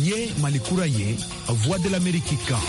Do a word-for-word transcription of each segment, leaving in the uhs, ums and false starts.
Ye Malikura Ye, Voix de l'Amérique kan.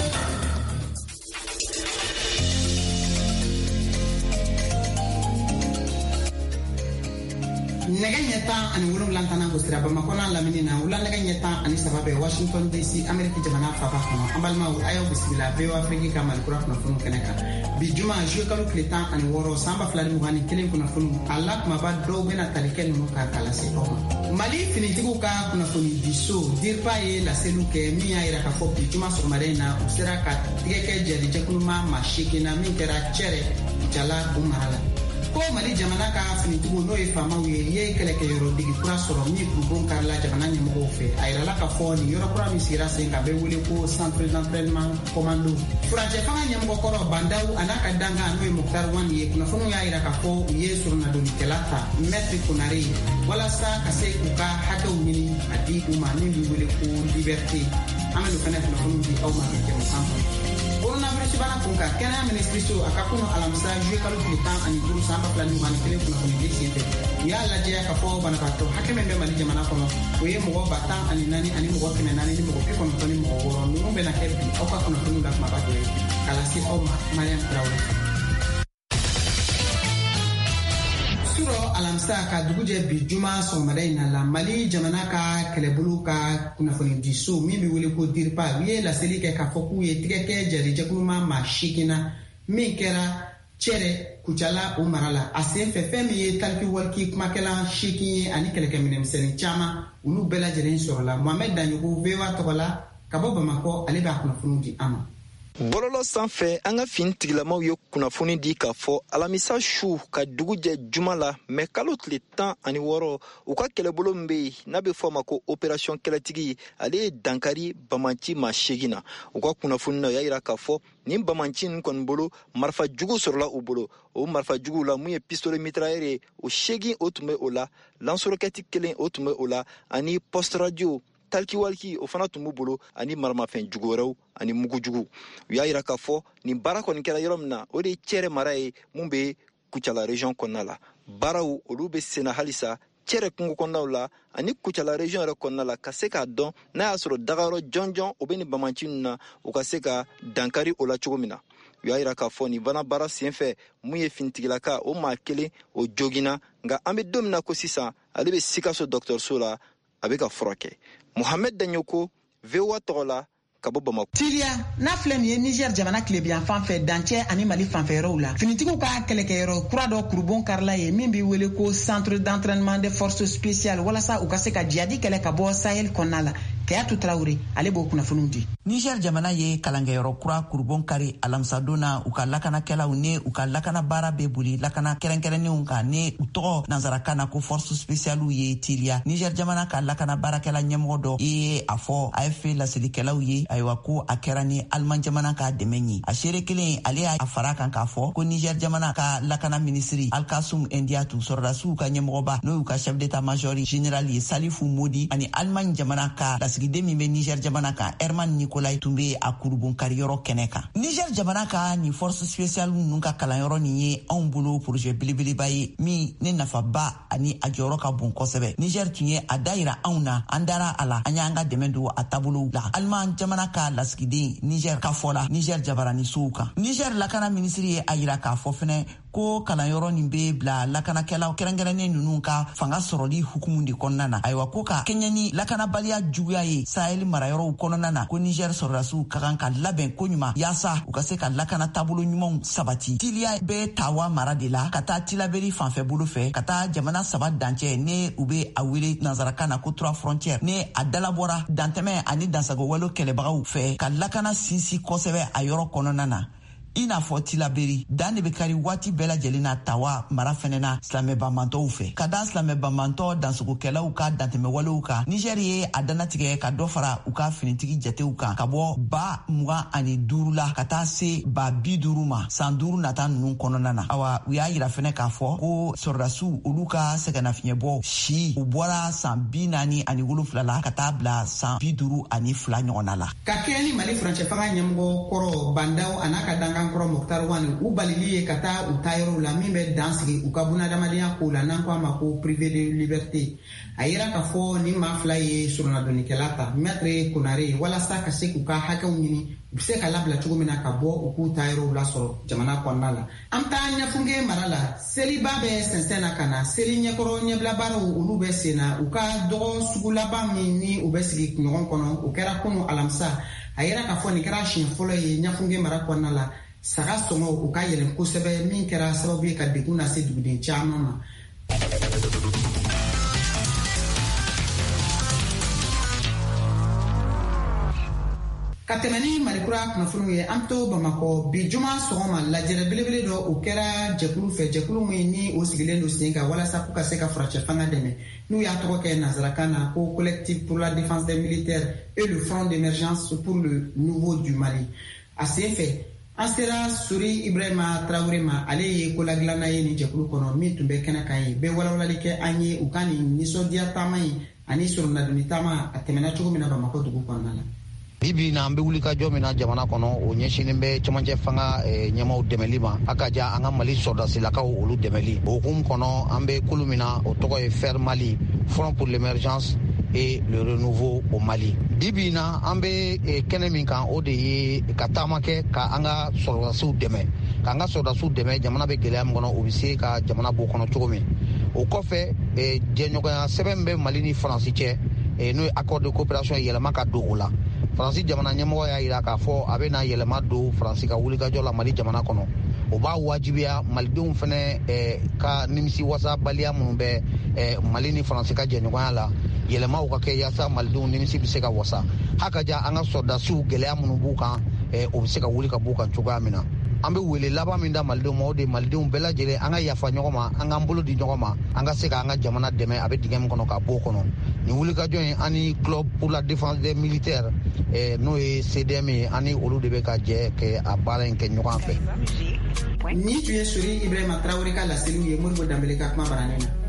Nega nyata ani wulum lantana ko sira bama kona lamini na wula nega nyata ani sababe Washington D C America jamana papa kono ambalma wu ayo bismillah be wa Afrika kamal kura kono funu keneka bi juma jeu kalu kletan ani woro samba flari mu hani kelen kono funu Allah ma ba do bena taliken no ka kala se ko Mali finitigo ka kono funu diso dirpa ye la seluke mi ya ira ka fo bi juma so marena usira ka tigeke jeri jekunuma mashikina min kera chere jala umala ko Mali jamana ka finitigo no e fama wi ye kele ke yoro digi kura soro mi kubon karla jamana ni mo fe ayra la ka fo ni yoro kura mi sira se ka be wele ko centre d'entraînement commando furaje fanga nyam ko koro bandau anaka danga no e muktar wan ye kuna fono ya ira ka fo ye sur na do kelata metri kunari wala sa ka se ku ka haka wini adi uma ni wele ko liberté amelu kana kuna fono di au ma ke mo sample coronavirus bana kunka kena ministry so akakuno alamsa jeu kalu klitan ani guru samba plan ni mani kele kuna kuna disite ya la je ka fo bana bato hakeme be Mali jamana kono we mo batan ani nani ani mo kene nani ni mo ko kono toni mo woro no be na kebi o ka kuna kuna dak ma bato kala si o ma Mariam Traoré suro alamsa ka duguje bi juma so madaina la Mali jamana ka kelebulu ka kuna foni diso mi bi wele ko dirpa wiye la selike ka foku ye tigeke jari jekuluma mashikina min kera chere kuchala umarala asefe femi ye talki walki kumakela shiki ani keleke minem seni chama ulu bela jere sorola Mohamed Danyugo vewa tokola kabo Bamako ale ba kuna foni di ama Bololo sanfɛ an ka finitigilamaw ye kunnafoni di k'a fɔ alamisa su ka dugu jɛ juma la mɛ kalo tile tan ani wɔɔrɔ u ka kɛlɛbolo min bɛ yen n'a bɛ fɔ a ma ko opération kɛlɛtigi ale ye dankari bamanci maa seegin na u ka kunnafoni na u y'a jira k'a fɔ nin bamanci ninnu kɔni bolo marifa jugu sɔrɔla u bolo o marifa juguw la mun ye pistolet mitrailleur ye o seegin o tun bɛ o la lance-roquette kelen o tun bɛ o la ani poste radio talki walki o fana tun b'u bolo ani maramafɛn jugu wɛrɛw ani mugu jugu u y'a jira k'a fɔ nin baara kɔni kɛra yɔrɔ min na o de ye cɛrɛ mara ye mun bɛ Kucala région kɔnɔna la baaraw olu bɛ senna halisa cɛrɛ kungo kɔnɔnaw la ani Kucala région yɛrɛ kɔnɔna la ka se k'a dɔn n'a y'a sɔrɔ dagayɔrɔ jɔnjɔn o bɛ nin bamanci ninnu na u ka se ka dankari o la cogo min na u y'a jira k'a fɔ nin fana baara senfɛ mun ye finitigilaka o maa kelen o joginna nka an bɛ don min na ko sisan ale bɛ Sikaso dɔgɔtɔrɔso la a bɛ ka furakɛ Mohamed Danyoko V O A tɔgɔ la ka bɔ Bamako. Tiria n'a filɛ nin ye Niger jamana tilebiyan fan fɛ dancɛ ani Mali fanfɛ yɔrɔw la finitigiw ka kɛlɛkɛyɔrɔ kura dɔ kurubon karila ye min bɛ wele ko centre d'entraînement des forces spéciales walasa u ka se ka jihadi kɛlɛ ka bɔ Sahel kɔnɔna la Keyatu Traoré ale b'o kunnafoniw di. Niger jamana ye kalankɛyɔrɔ kura kurubon kari alamisa na u ka lakanakɛlaw ne u ka lakana baara bɛ boli lakana kɛrɛnkɛrɛnnenw kan ne u tɔgɔ nansarakan na ko forces spéciales ye Tilia. Niger jamana ka lakana baarakɛla ɲɛmɔgɔ dɔ ye a fɔ A F P laselikɛlaw ye ayiwa ko a kɛra ni Allemagne jamana ka dɛmɛ ye a seere kelen ale y'a fara kan k'a fɔ ko Niger jamana ka lakana minisiri Alkasum Ndiatu sɔrɔdasiw ka ɲɛmɔgɔba n'o y'u ka chef d'état major général ye Salifu Modi ani Allemagne jamana ka lasigiden min bɛ Niger jamana kan Herman Nicolai tun bɛ a kurubon kariyɔrɔ kɛnɛ kan. Niger jamana ka nin force spéciale ninnu ka kalanyɔrɔ nin ye anw bolo projet belebeleba ye min ne nafaba ani a jɔyɔrɔ ka bon kosɛbɛ. Niger tun ye a da yira anw na an dara a la an y'an ka dɛmɛ don a taabolo la. Allemagne jamana ka lasigiden Niger ka fɔ la Niger jabarani sow kan. Niger lakana minisiri ye a yira k'a fɔ fɛnɛ ko kalanyɔrɔ nin bɛ bila lakanakɛlaw kɛrɛnkɛrɛnnen ninnu ka fanga sɔrɔli hukumu de kɔnɔna na ayiwa ko ka kɛɲɛ ni lakanabaliya juguya ye Sahel marayɔrɔw kɔnɔna na ko Niger sɔrɔdasiw ka kan ka labɛn ko ɲuman yaasa u ka se ka lakana taabolo ɲumanw sabati. Tiliya bɛ Tawa mara de la ka taa Tilaberi fanfɛ bolo fɛ ka taa jamana saba dancɛ ne u bɛ a wele nansarakan na ko trois frontières ne a dalabɔra dantɛmɛ ani dansagowale kɛlɛbagaw fɛ ka lakana sinsin kosɛbɛ a yɔrɔ kɔnɔna na. I n'a fɔ Tilaberi dan de bɛ kari waati bɛɛ lajɛlen na Tawa mara fɛnɛ na silamɛbamantɔw fɛ ka da silamɛbamantɔ dansogokɛlaw ka dantɛmɛwalew kan Niger ye a danatigɛ ka dɔ fara u ka finitigi jatew kan ka bɔ ba mugan ani duuru la ka taa se ba bi duuru ma san duuru nata ninnu kɔnɔna na awa u y'a yira fɛnɛ k'a fɔ ko sɔrɔdasiw olu ka sɛgɛnnafiɲɛbɔ si u bɔra san bi naani ani wolonfila la ka taa bila san bi duuru ani fila ɲɔgɔnna la. Ka kɛ ni Mali furancɛ fanga ɲɛmɔgɔ kɔrɔ bandaw a n'a ka danga Nagankoro Mokhtar Wane u balili ye ka taa u taayɔrɔw la min bɛ dan sigi u ka bunadamadenya kow la n'an ko a ma ko privé de liberté a yira k'a fɔ ni maa fila ye sɔrɔnadonikɛla ta Maître Konare walasa ka se k'u ka hakɛw ɲini u bɛ se ka labila cogo min na ka bɔ u k'u taayɔrɔw lasɔrɔ jamana kɔnɔna la. An bɛ taa Ɲafunge mara la seliba bɛ sɛnsɛn na ka na seli ɲɛkɔrɔ ɲɛbilabaaraw olu bɛ sen na u ka dɔgɔ sugu laban min ni u bɛ sigi ɲɔgɔn kɔnɔ o kɛra kunun alamisa a yira k'a fɔ nin kɛra siɲɛ fɔlɔ ye Ɲafunge mara kɔnɔna la saga sɔngɔ u ka yɛlɛn kosɛbɛ min kɛra sababu ye ka degun lase duguden caman ma. Ka tɛmɛ ni Malikura kunnafoniw ye an to Bamakɔ bi juma sɔgɔma lajɛrɛ belebele dɔ o kɛra jɛkulu fɛ jɛkulu min ni o sigilen don sen kan walasa k'u ka se ka furancɛ fanga dɛmɛ n'u y'a tɔgɔ kɛ nanzarakan na ko collectif pour la défense des militaires et le front d'émergence pour le nouveau du Mali. A sen fɛ an sera Sori Ibrahima Traoré ma ale ye koladilanna ye ni jɛkulu kɔnɔ min tun bɛ kɛnɛ kan ye bɛɛ walawalali kɛ an ye u ka nin nisɔndiya taama ye ani sɔrɔnadonni taama a tɛmɛna cogo min na Bamakɔ dugu kɔnɔna la. Bibi na an bɛ wuli ka jɔ min na jamana kɔnɔ o ɲɛsinnen bɛ cɛmancɛ fanga ɲɛmaw dɛmɛli ma a ka ja an ka Mali sɔrɔdasilakaw olu dɛmɛli o hukumu kɔnɔ an bɛ kulu min na o tɔgɔ ye F E R Mali Front pour l'émergence et le renouveau au Mali. Bibi na an bɛ kɛnɛ min kan o de ye ka taama kɛ ka an ka sɔrɔdasiw dɛmɛ ka an ka sɔrɔdasiw dɛmɛ jamana bɛ gɛlɛya min kɔnɔ o bɛ se ka jamana bɔ kɔnɔ cogo min o kɔfɛ jɛɲɔgɔnya sɛbɛn bɛ Mali ni Faransi cɛ n'o ye accord de coopération yɛlɛma ka don o la. Faransi jamana ɲɛmɔgɔ y'a jira k'a fɔ a bɛ na yɛlɛma don Faransi ka wulikajɔ la Mali jamana kɔnɔ o b'a wajibiya malidenw fana ka nimisi wasabaliya minnu bɛ Mali ni Faransi ka jɛɲɔgɔnya la yɛlɛmaw ka kɛ yaasa malidenw nimisi bɛ se ka wasa hakaja an ka sɔrɔdasiw gɛlɛya minnu b'u kan o bɛ se ka wuli ka b'u kan cogoya min na. An bɛ wele laban min da malidenw ma o de malidenw bɛɛ lajɛlen an ka yafa ɲɔgɔn ma an k'an bolo di ɲɔgɔn ma an ka se ka an ka jamana dɛmɛ a bɛ dingɛ min kɔnɔ ka bɔ o kɔnɔ nin wulikajɔ in ani club pour la défense des militaires n'o ye C D M ye ani olu de bɛ ka jɛ kɛ a baara in kɛ ɲɔgɔn fɛ. Ni tun ye Sori Ibrahima Traoré ka laseliw ye Modibo Dambele ka kuma baranin na.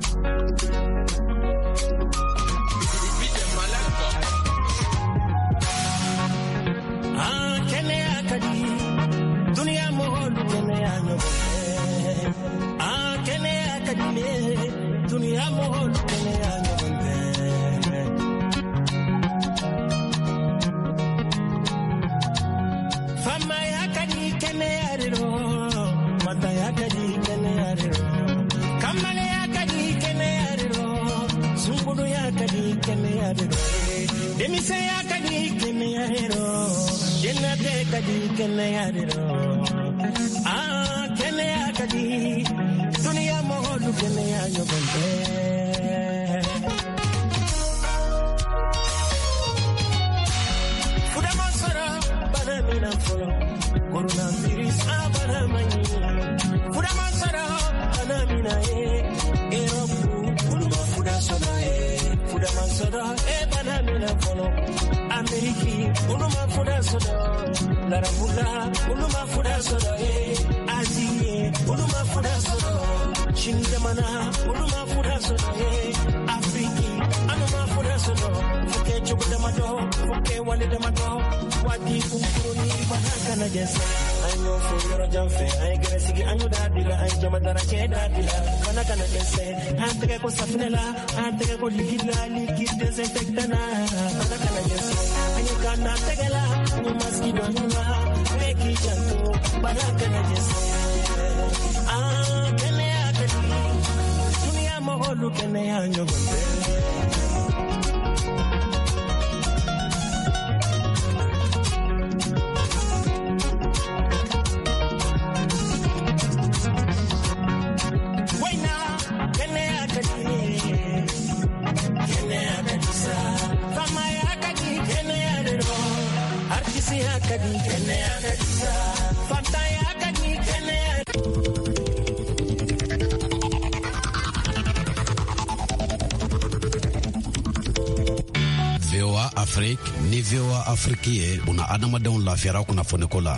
V O A Afrique ni V O A Afrique ye una adamadenw lafiyara kunnafoniko la.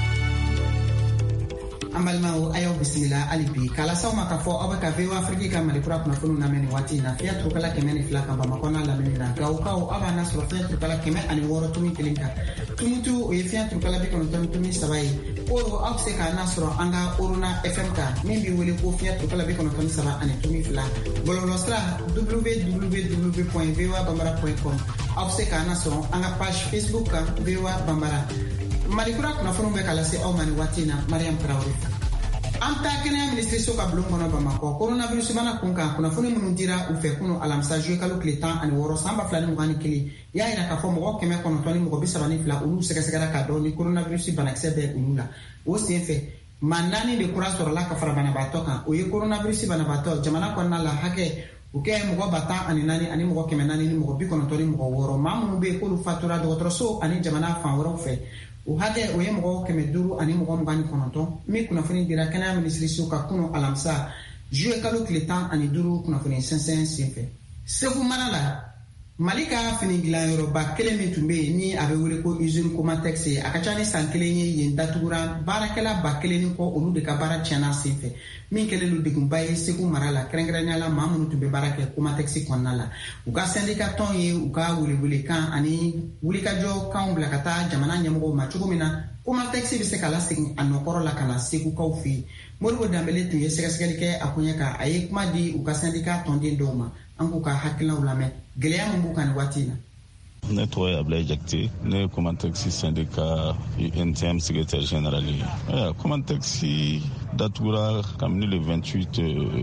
An balimaw a y'aw bisimila hali bi kalasaw ma k'a fɔ aw bɛ ka V O A Afrique ka Malikura kunnafoniw lamɛn nin waati in na fiɲɛ turukala kɛmɛ ni fila kan Bamakɔ n'a lamini na Gawokaw aw b'a nasɔrɔ fiɲɛ turukala kɛmɛ ani wɔɔrɔ tumi kelen kan Tumutu o ye fiɲɛ turukala bi kɔnɔntɔn tumi saba ye oro aw se ka na sɔrɔ an ka Orona F M ka min bɛ wele ko fiɲɛ tukala bi kɔnɔntɔn ni saba ani tomi fila bɔlɔlɔsira w w w point v o a bambara point com aw se ka na sɔrɔ an ka page Facebook kan V O A Bambara. Malikura kunnafoniw bɛ ka lase aw ma ni waati na Mariam Traoré. An ta kɛnɛya ministre so ka bulon kɔnɔ Bamakɔ coronavirus bana kun kan kunnafoni minnu dira u fɛ kunu alamisa juillet kalo tile tan ani wɔɔrɔ san ba fila ni mugan ni kelen y'a yira k'a fɔ mɔgɔ kɛmɛ kɔnɔntɔn ni mɔgɔ bi saba ni fila olu sɛgɛsɛgɛra k'a dɔn ni coronavirus banakisɛ bɛ olu la. O sen fɛ maa naani de kura sɔrɔla ka fara banabaatɔ kan o ye coronavirus banabaatɔ jamana kɔnɔna la hakɛ u kɛ mɔgɔ ba tan ani naani ani mɔgɔ kɛmɛ naani ni mɔgɔ bi kɔnɔntɔn ni mɔgɔ wɔɔrɔ maa minnu bɛ yen k'olu fatura dɔgɔtɔrɔso ani jamana fan wɛrɛw fɛ o hakɛ o ye mɔgɔ kɛmɛ duuru ani mɔgɔ mugan ni kɔnɔntɔn min kunnafoni dira kɛnɛya minisiriso ka kunu alamisa juillet kalo tile tan ani duuru kunnafoni sɛnsɛn senfɛ. Segu mara la Mali ka fini dilanyɔrɔba kelen min tun bɛ yen ni a bɛ wele ko usine Comatex a ka ca ni san kelen ye yen datugura baarakɛla ba kelen ni kɔ olu de ka baara tiɲɛna senfɛ min kɛlen don degunba ye Segu mara la kɛrɛnkɛrɛnnenya la maa minnu tun bɛ baara kɛ Comatex kɔnɔna la u ka syndicat tɔn ye u ka welewelekan ani wulikajɔkanw bila ka taa jamana ɲɛmɔgɔw ma cogo min na Comatex bɛ se ka lasegin a nɔkɔrɔ la ka na Segukaw fɛ yen. Modibo Danbele tun ye sɛgɛsɛgɛli kɛ a koɲɛ kan a ye kuma di u ka syndicat tɔnden dɔw ma an k'u ka hakilinaw lamɛn gɛlɛya min b'u kan ni waati in na. Ne tɔgɔ ye Ablaye Jakite, ne ye Comatex syndicat U N T M secrétaire général ye. Comatex datugura kabini le vingt-huit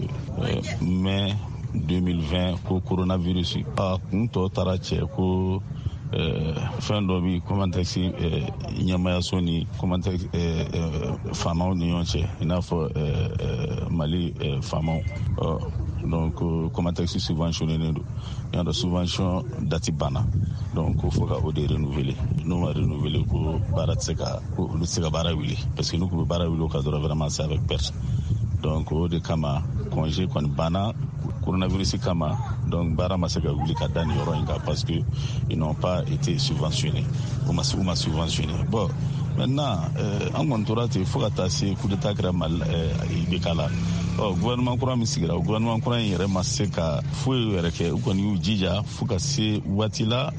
mai deux mille vingt ko coronavirus a kun tɔ taara cɛ ko fɛn dɔ bi Comatex ɲɛmayaso ni Comatex faamaw ni ɲɔgɔn cɛ i n'a fɔ Mali faamaw donc Comatex subventionné don y'a dɔn subvention dati banna donc ko fo ka o de renouveler n'o ma renouveler ko baara tɛ se ka ko olu tɛ se ka baara wuli parce que n'u kun bɛ baara wuli o ka dɔrɔn vraiment c'est avec personne donc o de kama congé kɔni banna coronavirus kama donc baara ma se ka wuli ka da ni yɔrɔ in kan parce que ils n'ont pas été subventionnés ou ma ou ma subventionné bon maintenant an kɔni tora ten fo ka taa se coup d'état kɛra Mali I B K la ɔ gouvernement kura min sigira o gouvernement kura in yɛrɛ ma se ka foyi yɛrɛ kɛ u kɔni y'u jija fo ka se waati la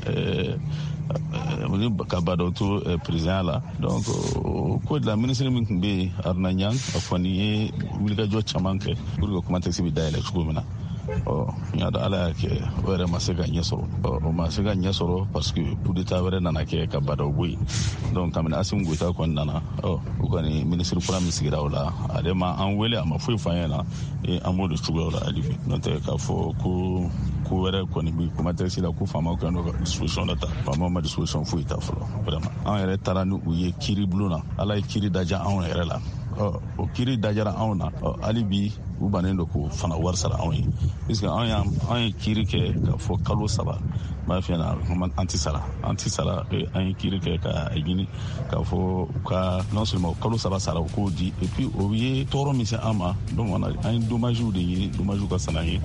ka badɔ to président la donc ko de la ministre min tun bɛ yen Aruna Ɲang a kɔni ye wulikajɔ caman kɛ pour que Comatex bɛ dayɛlɛ cogo min na ɔ n y'a dɔn ala y'a kɛ o yɛrɛ ma se ka ɲɛ sɔrɔ ɔ o ma se ka ɲɛ sɔrɔ parce que coup d'état wɛrɛ nana kɛ ka badɔ bɔ yen donc kabini Assimi Goïta kɔni nana ɔ o kɔni ministre kura min sigira o la ale ma an wele a ma foyi f'an ɲɛna an b'o de cogoyaw la hali bi n'o tɛ k'a fɔ ko ko wɛrɛ kɔni bi Comatex la ko faamaw kɛn don ka disposition la ta faamaw ma disposition foyi ta fɔlɔ vraiment an yɛrɛ taara ni u ye kiiri bulon na ala ye kiiri daja anw yɛrɛ la ɔ o kiiri dajara anw na ɔ hali bi u bannen don k'o fana wari sara anw ye puisque anw y'an an ye kiiri kɛ k'a fɔ kalo saba n b'a f'i ɲɛna an tɛ sara an tɛ sara an ye kiiri kɛ k'a ɲini k'a fɔ u ka non seulement kalo saba sara u k'o di et puis o ye tɔɔrɔ min se an ma donc an ye dommage de ɲini dommage ka sara an ye.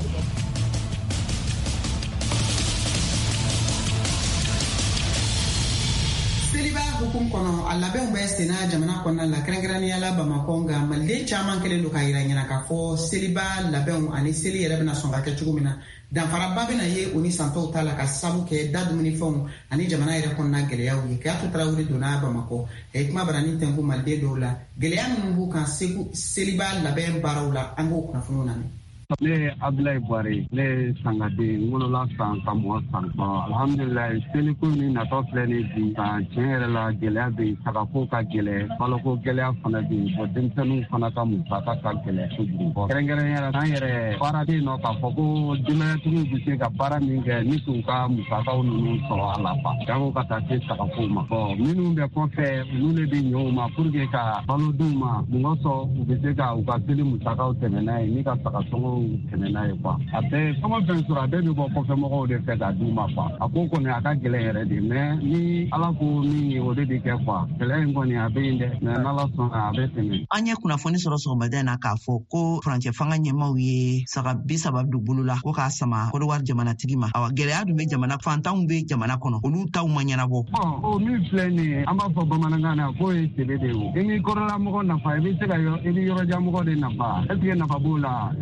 Seliba hukum kɔnɔ a labɛnw bɛ senna jamana kɔnɔna la kɛrɛnkɛrɛnnenya la Bamakɔ nka maliden caman kɛlen don k'a yira ɲɛna k'a fɔ seliba labɛnw ani seli yɛrɛ bɛna sɔn ka kɛ cogo min na danfaraba bɛna ye o ni santɔw ta la ka sabu kɛ da dumunifɛnw ani jamana yɛrɛ kɔnɔna gɛlɛyaw ye Kayatu Tarawele donna Bamakɔ a ye kuma barani tɛnku maliden dɔw la gɛlɛya minnu b'u kan seliba labɛn baaraw la an k'o kunnafoniw lamɛn. Ne ye Ablaye Bware, ne ye sangaden wolola san ka mɔgɔ san. Bon, alhamdulilayi seliko ni natɔ filɛ ni bi ka tiɲɛ yɛrɛ la gɛlɛya bɛ yen sagako ka gɛlɛ baloko gɛlɛya fana bɛ yen bon denmisɛnninw fana ka musaka ka gɛlɛ kojugu. Bon kɛrɛnkɛrɛnnenya la an yɛrɛ baara bɛ yen nɔ k'a fɔ ko denbayatigiw bɛ se ka baara min kɛ ni k'u ka musakaw ninnu sɔrɔ a la quoi. Jango ka taa se sagako ma. Bon minnu bɛ kɔfɛ olu de bɛ ɲɛ u ma pour que ka balo d'u ma mɔgɔ sɔrɔ u bɛ se ka u ka seli musakaw tɛmɛ n'a ye ni ka sagasɔngɔw tɛmɛ n'a ye quoi. A bɛɛ fɛn fɛn sɔrɔ a bɛɛ bɛ bɔ kɔfɛ mɔgɔw de fɛ ka d'u ma quoi. A ko kɔni a ka gɛlɛn yɛrɛ de mais ni ala ko min ye o de bɛ kɛ quoi. Gɛlɛya in kɔni a bɛ yen dɛ mais n'ala sɔnna a bɛ tɛmɛ. An ye kunnafoni sɔrɔ sɔgɔmada in na k'a fɔ ko furancɛ fanga ɲɛmaw ye saga bi saba don bolo la ko k'a sama Côte-d'Ivoire jamanatigi ma. Awa gɛlɛya dun bɛ jamana fantanw bɛ jamana kɔnɔ olu taw ma ɲɛnabɔ. Bon o min filɛ nin ye an b'a fɔ bamanankan na k'o ye sebe de ye o. I ni kɔrɔlamɔgɔ nafa i bɛ se ka i ni yɔrɔjanmɔgɔ de nafa est ce que nafa b'o la a dun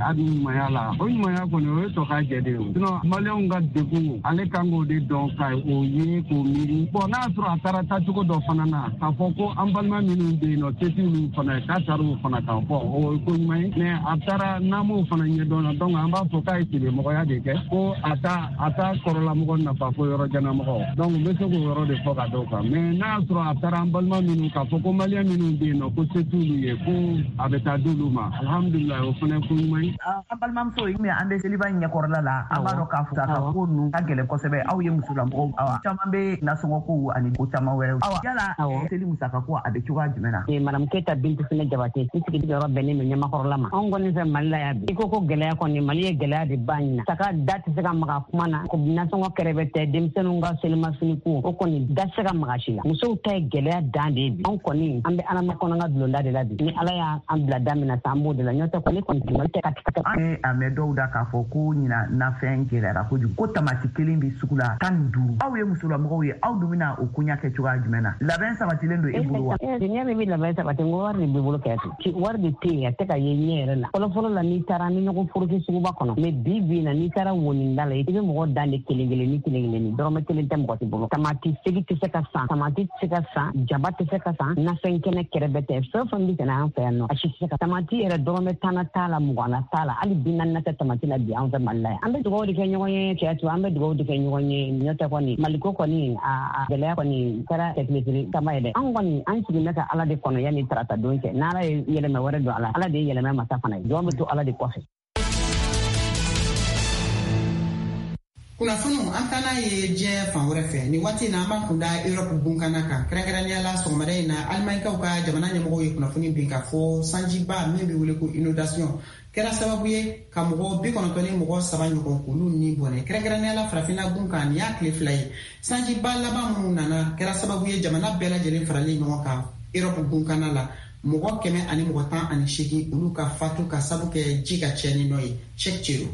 ɲumanya la o ɲumanya kɔni o ye tɔ ka jɛ de o sinon maliyɛnw ka degun ale kan k'o de dɔn ka o ye k'o miiri bon n'a y'a sɔrɔ a taara taacogo dɔ fana na k'a fɔ ko an balima minnu bɛ yen nɔ teti minnu fana k'a taara o fana kan fɔ o ye ko ɲuman ye mais a taara n'an m'o fana ɲɛdɔn na donc an b'a fɔ k'a ye tilemɔgɔya de kɛ ko a ta a ta kɔrɔlamɔgɔ nafa fo yɔrɔ jannamɔgɔ donc n bɛ se k'o yɔrɔ de fɔ ka dɔw kan mais n'a y'a sɔrɔ a taara an balima minnu k'a fɔ ko maliyɛn minnu bɛ yen nɔ ko se t'olu ye ko a bɛ taa d'olu ma alhamdulilayi o fana ye ko ɲuman ye. An balimamuso ye an bɛ seliba ɲɛkɔrɔla la an b'a dɔn k'a fɔ ka ko ninnu ka gɛlɛn kosɛbɛ aw ye musolamɔgɔw awa caman bɛ nasɔngɔkow ani ko caman wɛrɛw awa yala seli musakako a bɛ cogoya jumɛn na. Madame Keyita Bintu Fune Jabate i sigi yɔrɔ bɛnnen don ɲɛmakɔrɔla ma anw kɔni fɛ Mali la yan bi i ko ko gɛlɛya kɔni Mali ye gɛlɛya de ba ɲina saka da tɛ se ka maga kuma na ko nasɔngɔ kɛrɛfɛ tɛ denmisɛnninw ka selimafini ko o kɔni da tɛ se ka maga si la musow ta ye gɛlɛya dan de ye bi anw kɔni an bɛ Ala makɔnɔ ka bulonda de la bi ni Ala y'an bila da min na sa an b'o de la ɲɔtɛ kɔni kɔni Mali tɛ ka tigɛ. An ye a mɛn dɔw da k'a fɔ ko ɲina nafɛn gɛlɛyara kojugu ko tamati kelen bɛ sugu la tan ni duuru aw ye musolamɔgɔw ye aw dun bɛna o koɲa kɛ cogoya jumɛn na labɛn sabatilen don e bolo wa. N'i y'a mɛn i bɛ labɛn sabati n ko wari de b'i bolo kɛ ten wari de tɛ yen a tɛ ka ye ɲɛ yɛrɛ la fɔlɔfɔlɔ la n'i taara ni ɲɔgɔn foroki suguba kɔnɔ mɛ bi bi na n'i taara woninda la i bɛ mɔgɔ dan de kelen kelen ni kelen kelen ni dɔrɔmɛ kelen tɛ mɔgɔ si bolo tamati segi tɛ se ka san tamati tɛ se ka san jaba tɛ se ka san nafɛn kɛnɛ kɛrɛfɛ tɛ fɛn fɛn bɛ tɛmɛ an fɛ yan nɔ a si tɛ se ka tamati yɛrɛ dɔrɔmɛ tan na t'a la mugan na t'a la hali bi naani na tɛ tamati la bi an fɛ Mali la yan an bɛ dugawu de kɛ ɲɔgɔn ye cɛ an bɛ dugawu de kɛ ɲɔgɔn ye ɲɔtɛ kɔni Maliko kɔni a gɛlɛya kɔni kɛra tɛkiletiri kama ye dɛ an kɔni an sigin bɛ ka Ala de kɔnɔ yanni tarata don cɛ n'Ala ye yɛlɛmɛ wɛrɛ don a la Ala de ye yɛlɛmɛ masa fana ye jɔn bɛ to Ala de kɔfɛ. kunnafoniw an taa n'a ye diɲɛ fan wɛrɛ fɛ ni waati in na an b'an kun da Europe bunkana kan kɛrɛnkɛrɛnnenya la sɔgɔmada in na Alimanikaw ka jamana ɲɛmɔgɔw ye kunnafoni bin k'a fɔ sanjiba min bɛ wele ko inondation kɛra sababu ye ka mɔgɔ bi kɔnɔntɔn ni mɔgɔ saba ɲɔgɔn k'olu ni bɔnɛ kɛrɛnkɛrɛnnenya la farafinna gun kan nin y'a tile fila ye sanjiba laban minnu nana kɛra sababu ye jamana bɛɛ lajɛlen faralen ɲɔgɔn kan Europe bunkana la mɔgɔ kɛmɛ ani mɔgɔ tan ani seegin olu ka fatu ka sabu kɛ ji ka tiɲɛni nɔ ye Cheikh Thierno.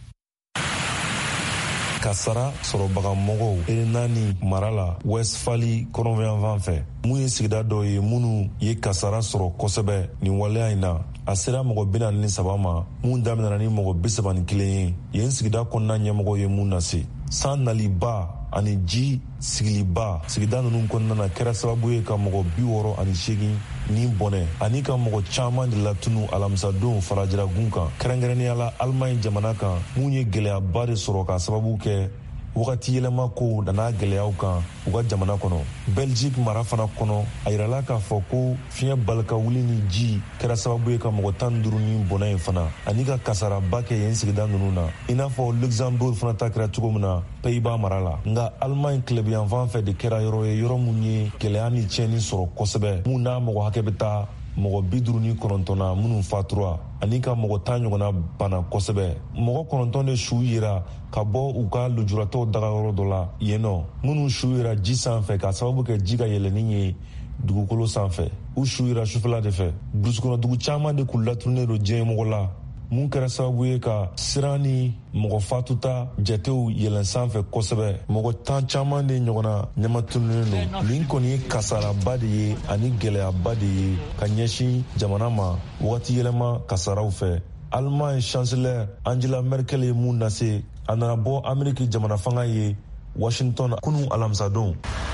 Kasara sɔrɔbaga mɔgɔw e naani mara la Westfali kɔnɔnfɛn fɛ mun ye sigida dɔ ye minnu ye kasara sɔrɔ kosɛbɛ nin waleya in na a sera mɔgɔ bi naani ni saba ma mun daminɛna ni mɔgɔ bi saba ni kelen ye yen sigida kɔnɔna ɲɛmɔgɔ ye mun lase san naliba ani ji sigiliba sigida ninnu kɔnɔna na kɛra sababu ye ka mɔgɔ bi wɔɔrɔ ani seegin ni bɔnɛ ani ka mɔgɔ caman de latunu alamisadenw farajiragun kan kɛrɛnkɛrɛnnenya la Alimaɲi jamana kan mun ye gɛlɛyaba de sɔrɔ ka sababu kɛ wagati yɛlɛma kow nan'a gɛlɛyaw kan u ka jamana kɔnɔ Belgique mara fana kɔnɔ a yirala k'a fɔ ko fiɲɛ balika wuli ni ji kɛra sababu ye ka mɔgɔ tan ni duuru ni bɔnɛ in fana ani ka kasaraba kɛ yen sigida ninnu na i n'a fɔ Luxembourg fana ta kɛra cogo min na Pays-Bas mara la nka Alimaɲi tilebiyanfan fɛ de kɛra yɔrɔ ye yɔrɔ mun ye gɛlɛya ni tiɲɛni sɔrɔ kosɛbɛ mun n'a mɔgɔ hakɛ bɛ taa mɔgɔ bi duuru ni kɔnɔntɔnna minnu fatura ani ka mɔgɔ tan ɲɔgɔnna bana kosɛbɛ mɔgɔ kɔnɔntɔn de su yira ka bɔ u ka lujuratɔw dagayɔrɔ dɔ la yen nɔ minnu su yira ji sanfɛ ka sababu kɛ ji ka yɛlɛni ye dugukolo sanfɛ u su yira sufɛla de fɛ burusikɔnɔdugu caman de k'u laturunnen don diɲɛmɔgɔ la mun kɛra sababu ye ka siran ni mɔgɔ fatuta jatew yɛlɛn sanfɛ kosɛbɛ mɔgɔ tan caman de ɲɔgɔnna ɲamatununnen don nin kɔni ye kasaraba de ye ani gɛlɛyaba de ye ka ɲɛsin jamana ma wagati yɛlɛma kasaraw fɛ Alimaɲi chancelier Angela Merkel ye mun lase a nana bɔ Ameriki jamana fanga ye Washington kunun alamisadon.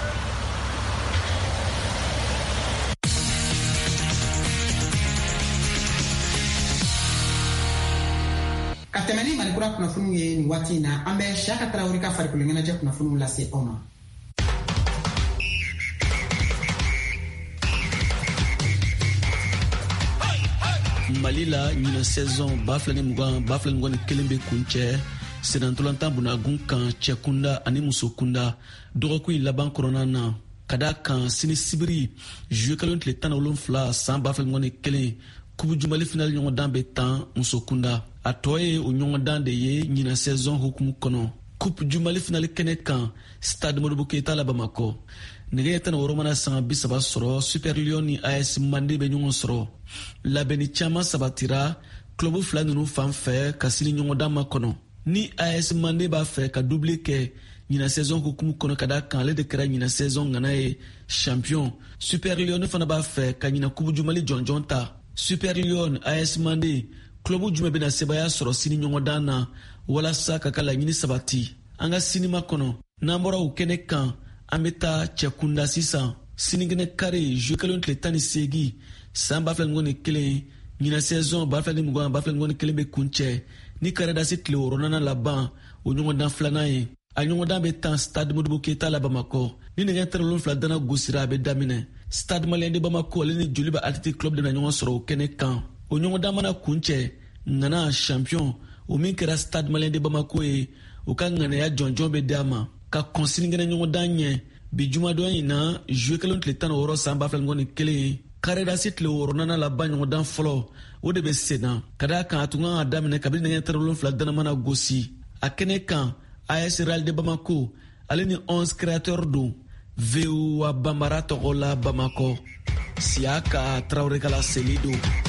Ka tɛmɛ ni Malikura kunnafoniw ye nin waati in na an bɛ Siyaka Tarawele ka farikolo ɲɛnajɛ kunnafoniw lase aw ma. Mali la ɲina saison ba fila ni mugan ba fila ni mugan ni kelen bɛ kun cɛ senantolantan bunnagun kan cɛ kunda ani muso kunda dɔgɔkun laban kɔnɔna na ka da kan sini sibiri juillet kalo tile tan ni wolonfila san ba fila ni mugan ni kelen kubu jumali finali ɲɔgɔndan bɛ tan muso kunda a tɔ ye o ɲɔgɔndan de ye ɲina saison hukumu kɔnɔ kubu jumali finali kɛnɛ kan stade Modibo Keita la Bamakɔ nɛgɛ tan ni wɔɔrɔ mana san bi saba sɔrɔ Super Lion ni A S Mande bɛ ɲɔgɔn sɔrɔ labɛnni caman sabatira klubu fila ninnu fan fɛ ka sini ɲɔgɔndan ma kɔnɔ ni A S Mande b'a fɛ ka double kɛ ɲina saison hukumu kɔnɔ ka da kan ale de kɛra ɲina saison ŋana ye champion Super Lion fana b'a fɛ ka ɲina kubu jumali jɔnjɔn ta Super Lion A S Mande Klobu jume bena sebaya sɔrɔ sini ɲɔgɔndan na walasa ka ka laɲini sabati. An ka sinima kɔnɔ n'an bɔra o kɛnɛ kan an bɛ taa cɛkunda sisan. Sinikɛnɛ kare juillet kelen tile tan ni seegin san ba fila ni mugan ni kelen ɲina saison ba fila ni mugan ba fila ni mugan ni kelen bɛ kuncɛ ni karedasi tile wɔɔrɔnan laban o ɲɔgɔndan filanan ye. A ɲɔgɔndan bɛ tan Stade Modibo Keita la Bamakɔ. Ni nɛgɛ tan ni wolonwula dana gosira a bɛ daminɛ. Stade Malien de Bamako ale ni Joliba Athletic Club de na ɲɔgɔn sɔrɔ o kɛnɛ kan. O ɲɔgɔndan mana kuncɛ ŋana champion o min kɛra Stade Malien de Bamako ye o ka ŋanaya jɔnjɔn bɛ d'a ma ka kɔn sinikɛnɛ ɲɔgɔndan ɲɛ bi jumadon in na juillet kelen tile tan ni wɔɔrɔ san ba fila ni mugan ni kelen ye. Karedasi tile wɔɔrɔnan laban ɲɔgɔndan fɔlɔ o de bɛ sen na ka d'a kan a tun kan ka daminɛ kabini nɛgɛ tan ni wolonwula dana mana gosi. A kɛnɛ kan A S Real de Bamako ale ni onze créateurs don. V O A Bambara tɔgɔ la Bamakɔ. Siaka Traoré Kala Selido.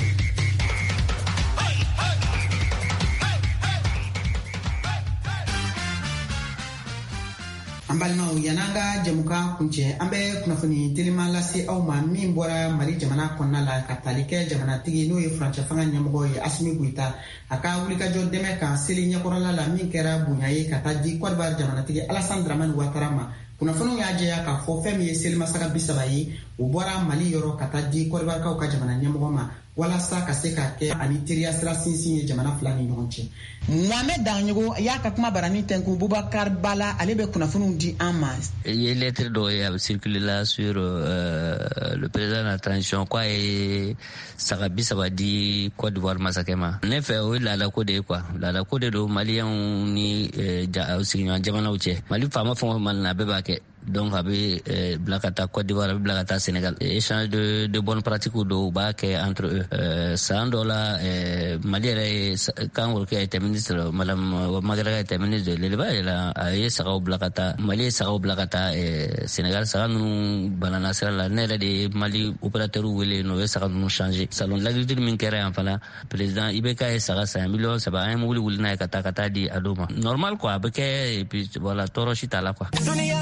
An balimaw yan'an ka jamukan kuncɛ an bɛ kunnafoni telima lase aw ma min bɔra Mali jamana kɔnɔna la ka tali kɛ jamanatigi n'o ye furancɛ fanga ɲɛmɔgɔ ye Asimi Goita a ka wulikajɔ dɛmɛ kan seli ɲɛkɔrɔla la min kɛra bonya ye ka taa di Côte d'Ivoire jamanatigi Alassane Dramane Ouattara ma. Kunnafoniw y'a jɛya k'a fɔ fɛn min ye selimasaga bi saba ye o bɔra Mali yɔrɔ ka taa di Côte d'Ivoirekaw ka jamana ɲɛmɔgɔ ma walasa ka se ka kɛ ani teriya sira sinsin ye jamana fila ni ɲɔgɔn cɛ. Mohamed Danyogo y'a ka kuma barani tɛnku Boubacar Bala ale bɛ kunnafoniw di an ma. Il y a une lettre qui a circulé là sur euh, le président de la transition quoi et Sagabi Sabadi Côte d'Ivoire Masakema. En effet, oui, la la code quoi. La la code de Malien ni aussi jamana uche. Mali fama fama mal na bebake. Donc avec euh, Blakata Côte d'Ivoire avec Blakata Sénégal. Échange de de bonnes pratiques ou de bac entre eux. Euh, ça dola euh, Mali quand on a été ministre madame Magra était ministre de l'élevage elle a aye Sarao Blakata Mali Sarao Blakata et Sénégal ça nous banana sera la nere de Mali opérateur ou les nouveaux ça nous changer. Salon l'agriculture minkera enfin président Ibeka et Sara cinq millions ça va un mouli ou na kata kata di adoma. Normal quoi avec et puis voilà toro chita là quoi.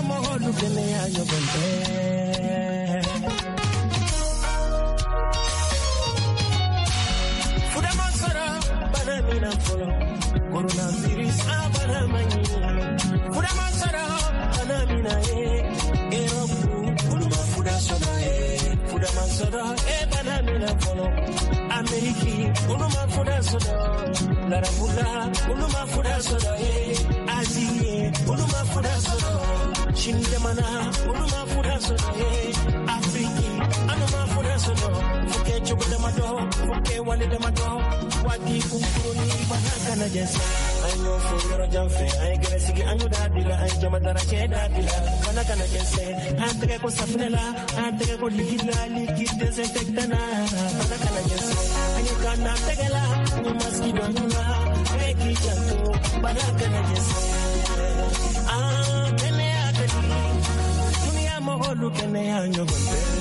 Coronavirus abana mani fuda masara bana mina e Europe kuluma fuda soda e fuda masara e bana mina folo Ameriki kuluma fuda soda lara fuda kuluma fuda soda e Asie kuluma fuda soda Chinde mana kuluma fuda soda e Afriki anuma fuda soda fuke chukuda mado fuke wale de mado wadi kumkuruni bana kana jesa I know for your jamfe, I get a sigi and you dadila, I jamadara chedadila, Kanakana can say, I take a cosafinella, I take a good liquid, liquid disinfectana, Kanakana can say, and you cannot take a lot, you must keep on you, make it gentle, Banakana can say, ah, can I have it? To me, I'm a whole look and I am your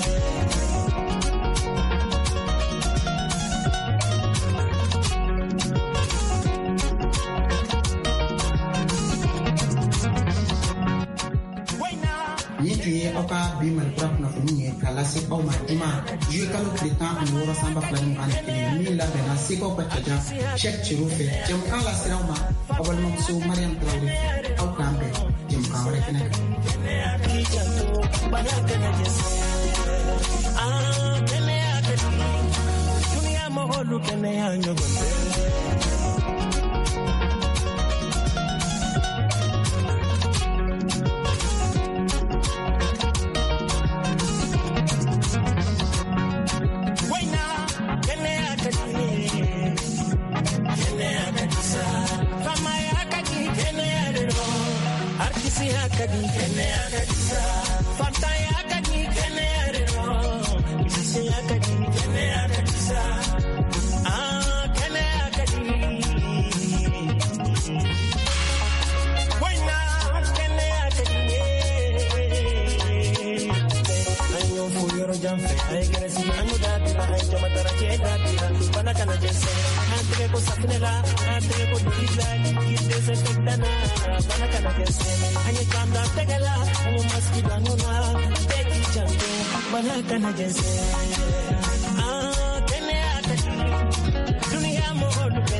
aw ka bi Mali kura kunnafoni ye k'a lase aw ma juma juillet kalo tile tan ani wɔɔrɔ san ba fila ni mugan ni kelen min labɛnna sekaw ka cɛjan Cheikh Thierno fɛ jɛmukan lasera aw ma aw balimamuso Mariam Traoré fɛ aw k'an bɛn jɛmukan wɛrɛ fɛnɛ Banakana jese, ah, kene akati, dunia moholu.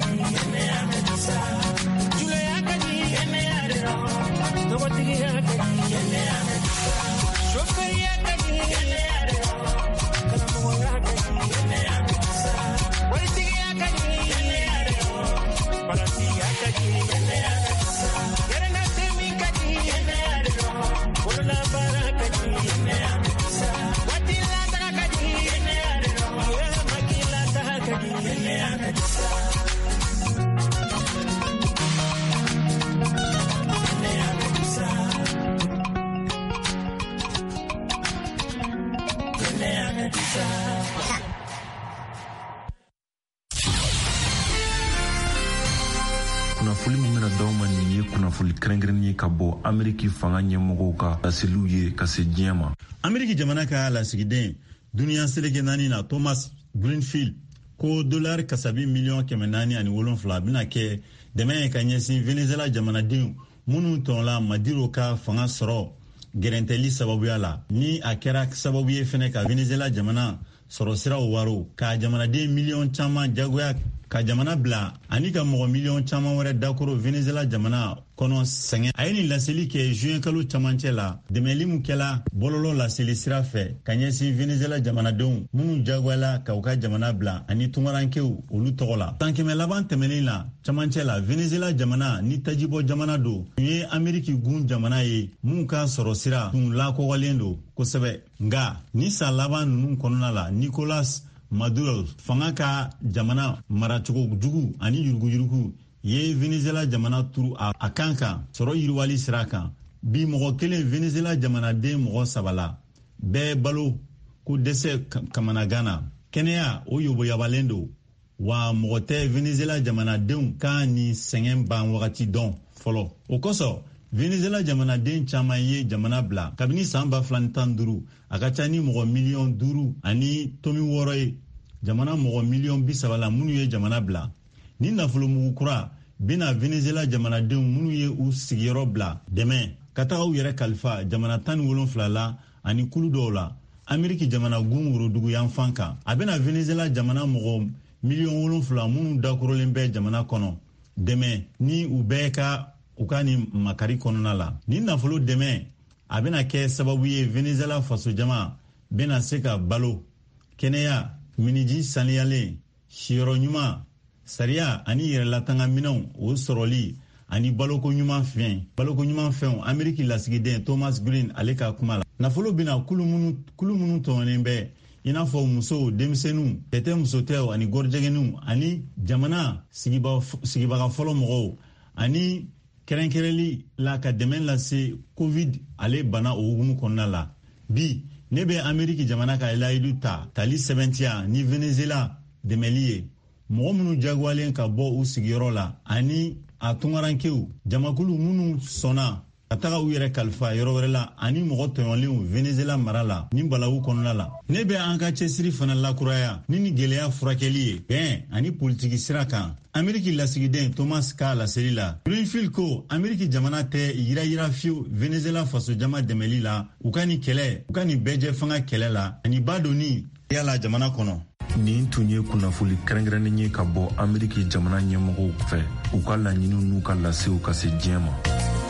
kunnafoni min bena d'aw ma nin ye kunnafoni kɛrɛnkɛrɛnnen ye ka bɔ ameriki fanga ɲɛmɔgɔw ka laseliw ye ka se diɲɛ ma. ameriki jamana ka lasigiden duniya seleke naani na thomas greenfield ko dolari kasabi miliyɔn kɛmɛ naani ani wolonfila bena kɛ dɛmɛ ye ka ɲɛsin venezuela jamanadenw minnu tɔnla madiro ka fanga sɔrɔ gɛrɛntɛli sababuya la, ni a kɛra sababu ye fɛnɛ ka venezuela jamana sɔrɔ siraw waro ka jamanaden miliyɔn caman jagoya ka jamana bila ani ka mɔgɔ miliyɔn caman wɛrɛ dakoro venezuela jamana kɔnɔ sɛgɛn. A ye nin laseli kɛ juin kalo camancɛ la, dɛmɛli min kɛla bɔlɔlɔ laseli sira fɛ ka ɲɛsin venezuela jamanadenw minnu jagoyala ka u ka jamana bila ani tungarankew olu tɔgɔ la. San kɛmɛ laban tɛmɛnen la camancɛ la, venezuela jamana ni tajibɔ jamana don, tun ye ameriki gun jamana ye mun ka sɔrɔ sira tun lakɔgɔlen don kosɛbɛ. Nga ni san laban ninnu kɔnɔna la, nicolas maduro fanga ka jamana maracogo jugu ani yuruguyurugu ye venezuela jamana turu a, a kan kan sɔrɔ yiriwali sira kan. Bi mɔgɔ kelen venezuela jamanaden mɔgɔ sabala bɛɛ balo ko dɛsɛ kamanagan na. Kɛnɛya o yoboyabalen don, wa mɔgɔ tɛ venezuela jamanadenw ka ni sɛgɛn ban wagati dɔn fɔlɔ. O kosɔn venezuela jamanaden caman ye jamana bila kabini san ba fila ni tan duuru, a ka ca ni mɔgɔ miliyɔn duuru ani tomi wɔɔrɔ ye. Jamana mɔgɔ miliyɔn bi saba la minnu ye jamana bila. Ni nafolomugu kura bena venezuela jamanadenw minnu ye u sigiyɔrɔ bila dɛmɛ ka taga u yɛrɛ kalifa jamana tan ni wolonfila la ani kulu dɔw la ameriki jamana gun worodugu yanfan kan. A bena venezuela jamana mɔgɔ miliyɔn wolonfila minnu dakorolen bɛ jamana kɔnɔ dɛmɛ ni u bɛɛ ka u ka ni makari kɔnɔna la. Ni nafolo dɛmɛ a bena kɛ sababu ye venezuela faso jama bena se ka balo, kɛnɛya, miniji saniyalen, siyɔrɔ ɲuman, sariya ani yɛrɛlatanga minɛnw o sɔrɔli ani baloko ɲuman fɛn. Baloko ɲuman fɛnw ameriki lasigiden thomas green ale ka kuma la. Nafolo bena kulu minnu kulu minnu tɔɲɔnen bɛ i n'a fɔ musow, denmisɛnninw, tɛtɛ musotɛw ani gɔrijɛgɛninw ani jamana sigibaga fɔlɔ mɔgɔw ani kɛrɛnkɛrɛnli la ka dɛmɛ lase covid ale bana o hukumu kɔnɔna la. Bi ne bɛ ameriki jamana ka layidu ta tali sɛbɛntiya ni venezuela dɛmɛli ye mɔgɔ minnu jagoyalen ka bɔ u sigiyɔrɔ la ani a tungarankew, jamakulu minnu sɔnna ka taga u yɛrɛ kalifa yɔrɔ wɛrɛ la ani mɔgɔ tɔɲɔlenw venezuela mara la ni balawu kɔnɔna la. Ne bɛ an ka cɛsiri fana lakuraya ni ni gwɛlɛya furakɛli ye bɛn ani politiki sira kan. ameriki lasigiden thomas ka laseli la, greenfield ko ameriki jamana tɛ yirayira fiyewu venezuela faso jama dɛmɛli la, u ka ni kɛlɛ u ka ni bɛɛjɛ fanga kɛlɛ la ani ba doni yala jamana kɔnɔ. Nin tun ye kunnafoni kɛrɛnkɛrɛnnen ye ka bɔ ameriki jamana ɲɛmɔgɔw fɛ u ka laɲiniw n'u ka lasew ka se diɲɛ ma.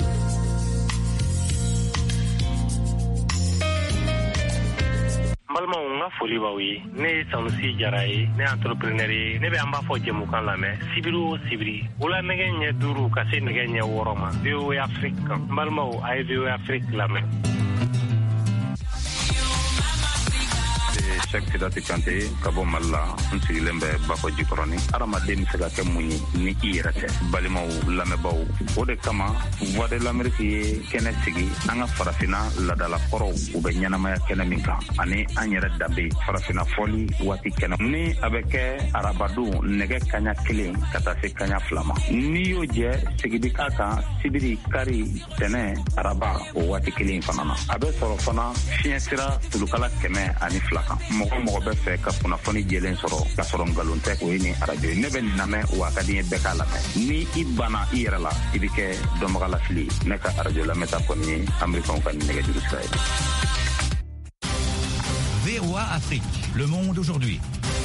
foli b'aw ye. Ne ye Sanusi Jara ye, ne ye entrepreneur ye. Ne bɛ an b'a fɔ jɛmukan lamɛn sibiri o sibiri wula nɛgɛ ɲɛ duuru ka se nɛgɛ ɲɛ wɔɔrɔ ma V O A Afrique kan. N balimaw a ye V O A Afrique lamɛn. Cheikh Sidati Kante ka bɔ Mali la, n sigilen bɛ Bafɔ Jikɔrɔni. Adamaden bɛ se ka kɛ mun ye ni i yɛrɛ tɛ. Balimaw lamɛnbaw, o de kama Voix de l'Amérique ye kɛnɛ sigi an ka farafinna ladalakɔrɔw u bɛ ɲɛnamaya kɛnɛ min kan ani an yɛrɛ danbe farafinna fɔli waati kɛnɛ ni a bɛ kɛ arabadon nɛgɛ kaɲa kelen ka taa se kaɲa fila ma. N'i y'o jɛ sigidi k'a kan sibiri kari tɛnɛ araba o waati kelen fana na. A bɛ sɔrɔ fana fiɲɛ sira tulukala kɛmɛ ani fila kan. Mɔgɔ mɔgɔ bɛ fɛ ka kunnafoni jɛlen sɔrɔ ka sɔrɔ nkalon tɛ, o ye ni arajo ye. Ne bɛ nin lamɛn wa a ka di n ye bɛɛ k'a lamɛn. Ni i banna i yɛrɛ la i bɛ kɛ dɔnbagalafili. Ne ka arajo lamɛnta kɔni ye Americains ka nɛgɛjuru sira ye. V O A Afrique, le monde aujourd'hui.